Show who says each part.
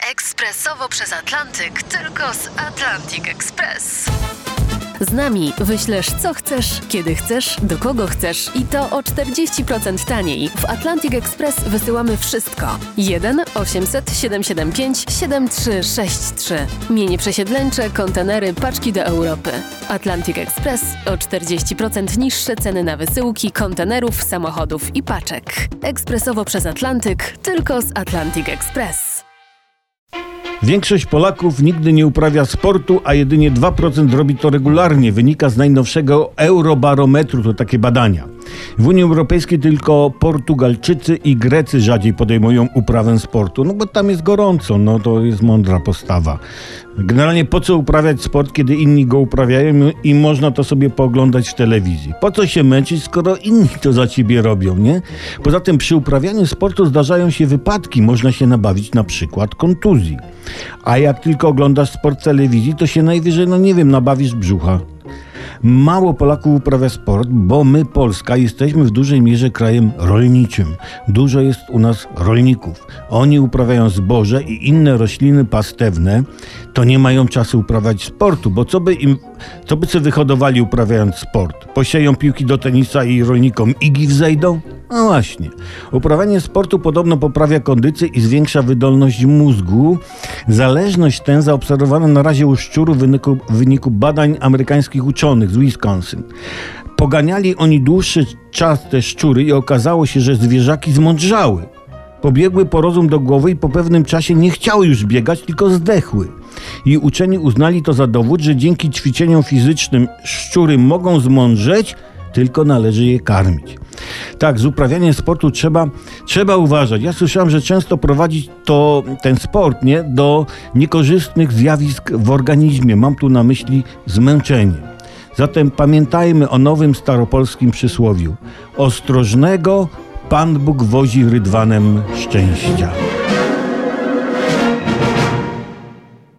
Speaker 1: Ekspresowo przez Atlantyk, tylko z Atlantic Express.
Speaker 2: Z nami wyślesz co chcesz, kiedy chcesz, do kogo chcesz i to o 40% taniej. W Atlantic Express wysyłamy wszystko. 1 800 775 7363. Mienie przesiedleńcze, kontenery, paczki do Europy. Atlantic Express o 40% niższe ceny na wysyłki, kontenerów, samochodów i paczek. Ekspresowo przez Atlantyk, tylko z Atlantic Express.
Speaker 3: Większość Polaków nigdy nie uprawia sportu, a jedynie 2% robi to regularnie. Wynika z najnowszego Eurobarometru, to takie badania. W Unii Europejskiej tylko Portugalczycy i Grecy rzadziej podejmują uprawę sportu, no bo tam jest gorąco, no to jest mądra postawa. Generalnie po co uprawiać sport, kiedy inni go uprawiają i można to sobie pooglądać w telewizji? Po co się męczyć, skoro inni to za ciebie robią, nie? Poza tym przy uprawianiu sportu zdarzają się wypadki, można się nabawić na przykład kontuzji. A jak tylko oglądasz sport w telewizji, to się najwyżej, nabawisz brzucha. Mało Polaków uprawia sport, bo my, Polska, jesteśmy w dużej mierze krajem rolniczym. Dużo jest u nas rolników. Oni uprawiają zboże i inne rośliny pastewne, to nie mają czasu uprawiać sportu, bo co by sobie wyhodowali uprawiając sport? Posieją piłki do tenisa i rolnikom igi wzejdą? No właśnie. Uprawianie sportu podobno poprawia kondycję i zwiększa wydolność mózgu. Zależność tę zaobserwowano na razie u szczurów w wyniku badań amerykańskich uczonych z Wisconsin. Poganiali oni dłuższy czas te szczury i okazało się, że zwierzaki zmądrzały. Pobiegły po rozum do głowy i po pewnym czasie nie chciały już biegać, tylko zdechły. I uczeni uznali to za dowód, że dzięki ćwiczeniom fizycznym szczury mogą zmądrzeć, tylko należy je karmić. Tak, z uprawianiem sportu trzeba uważać. Ja słyszałem, że często prowadzi ten sport do niekorzystnych zjawisk w organizmie. Mam tu na myśli zmęczenie. Zatem pamiętajmy o nowym staropolskim przysłowiu. Ostrożnego Pan Bóg wozi rydwanem szczęścia.